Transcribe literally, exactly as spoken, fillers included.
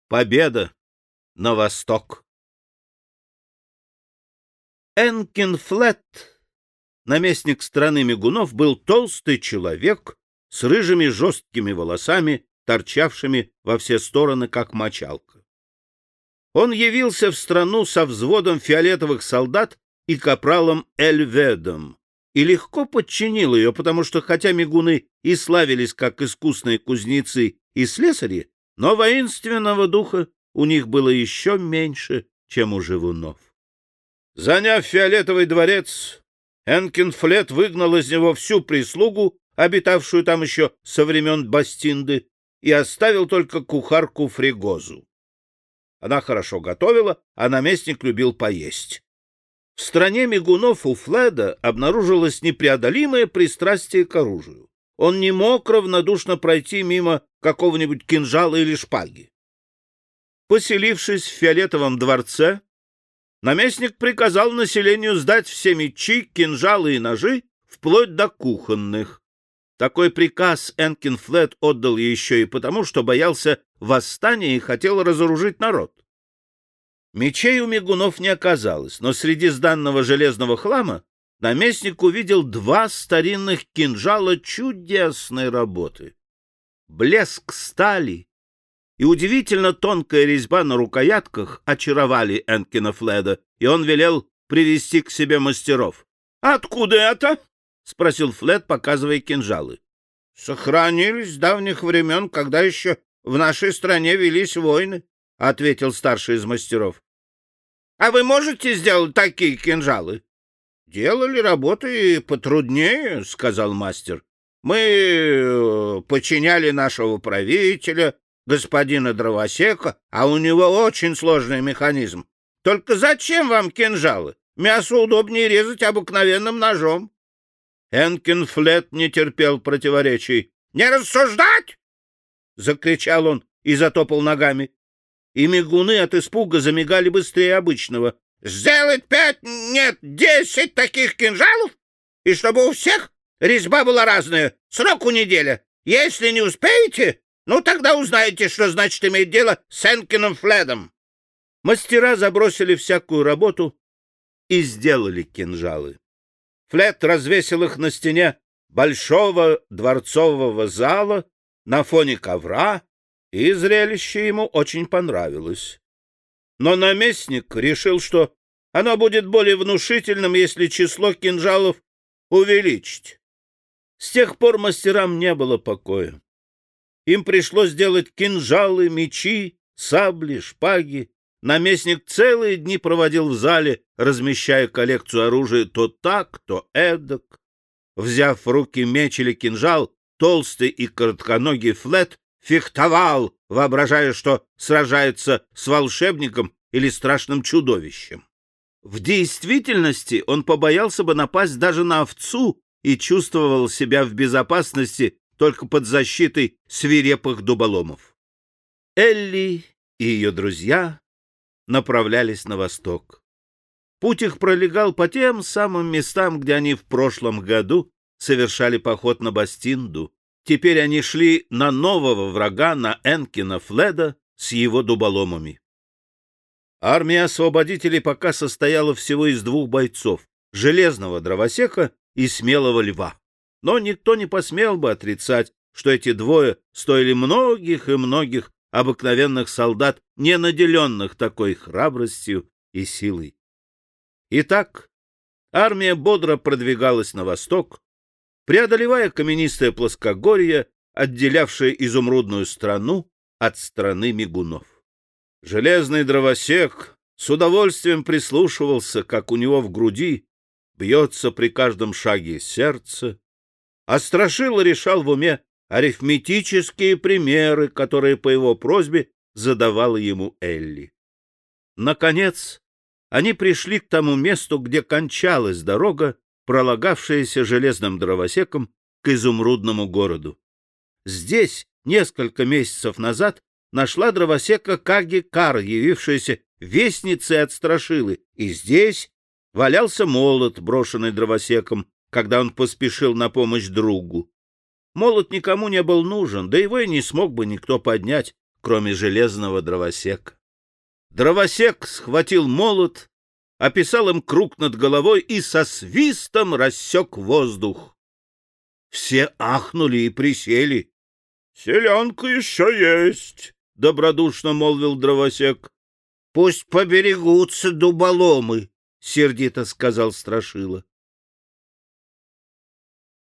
Победа на восток. Энкин Флет, наместник страны мигунов, был толстый человек с рыжими жесткими волосами, торчавшими во все стороны, как мочалка. Он явился в страну со взводом фиолетовых солдат и капралом Эльведом и легко подчинил ее, потому что, хотя мигуны и славились как искусные кузнецы и слесари, но воинственного духа у них было еще меньше, чем у живунов. Заняв фиолетовый дворец, Энкин Флет выгнал из него всю прислугу, обитавшую там еще со времен Бастинды, и оставил только кухарку Фригозу. Она хорошо готовила, а наместник любил поесть. В стране мигунов у Фледа обнаружилось непреодолимое пристрастие к оружию. Он не мог равнодушно пройти мимо какого-нибудь кинжала или шпаги. Поселившись в фиолетовом дворце, наместник приказал населению сдать все мечи, кинжалы и ножи, вплоть до кухонных. Такой приказ Энкин Флет отдал еще и потому, что боялся восстания и хотел разоружить народ. Мечей у мигунов не оказалось, но среди сданного железного хлама наместник увидел два старинных кинжала чудесной работы. Блеск стали и удивительно тонкая резьба на рукоятках очаровали Энкина Фледа, и он велел привести к себе мастеров. — Откуда это? — спросил Флет, показывая кинжалы. — Сохранились с давних времен, когда еще в нашей стране велись войны, — ответил старший из мастеров. — А вы можете сделать такие кинжалы? — Делали работы и потруднее, — сказал мастер. — Мы подчиняли нашего правителя, господина Дровосека, а у него очень сложный механизм. Только зачем вам кинжалы? Мясо удобнее резать обыкновенным ножом. Энкин Флет не терпел противоречий. — Не рассуждать! — закричал он и затопал ногами. И мигуны от испуга замигали быстрее обычного. — Сделать пять, нет, десять таких кинжалов? И чтобы у всех резьба была разная, сроку неделя. Если не успеете, ну тогда узнаете, что значит иметь дело с Энкином Фледом. Мастера забросили всякую работу и сделали кинжалы. Флет развесил их на стене большого дворцового зала на фоне ковра, и зрелище ему очень понравилось. Но наместник решил, что оно будет более внушительным, если число кинжалов увеличить. С тех пор мастерам не было покоя. Им пришлось делать кинжалы, мечи, сабли, шпаги. Наместник целые дни проводил в зале, размещая коллекцию оружия то так, то эдак. Взяв в руки меч или кинжал, толстый и коротконогий Флет фехтовал, воображая, что сражается с волшебником или страшным чудовищем. В действительности он побоялся бы напасть даже на овцу и чувствовал себя в безопасности только под защитой свирепых дуболомов. Элли и ее друзья направлялись на восток. Путь их пролегал по тем самым местам, где они в прошлом году совершали поход на Бастинду. Теперь они шли на нового врага, на Энкина Фледа с его дуболомами. Армия освободителей пока состояла всего из двух бойцов — железного дровосека и смелого льва. Но никто не посмел бы отрицать, что эти двое стоили многих и многих обыкновенных солдат, не наделенных такой храбростью и силой. Итак, армия бодро продвигалась на восток, преодолевая каменистое плоскогорье, отделявшее изумрудную страну от страны мигунов. Железный дровосек с удовольствием прислушивался, как у него в груди бьется при каждом шаге сердце, а Страшила решал в уме арифметические примеры, которые по его просьбе задавала ему Элли. Наконец, они пришли к тому месту, где кончалась дорога, пролагавшаяся железным дровосеком к изумрудному городу. Здесь несколько месяцев назад нашла дровосека Каги Кар, явившаяся вестницей от Страшилы, и здесь валялся молот, брошенный дровосеком, когда он поспешил на помощь другу. Молот никому не был нужен, да его и не смог бы никто поднять, кроме железного дровосека. Дровосек схватил молот, описал им круг над головой и со свистом рассек воздух. Все ахнули и присели. — Селянка еще есть, — добродушно молвил дровосек. — Пусть поберегутся дуболомы, — сердито сказал Страшила.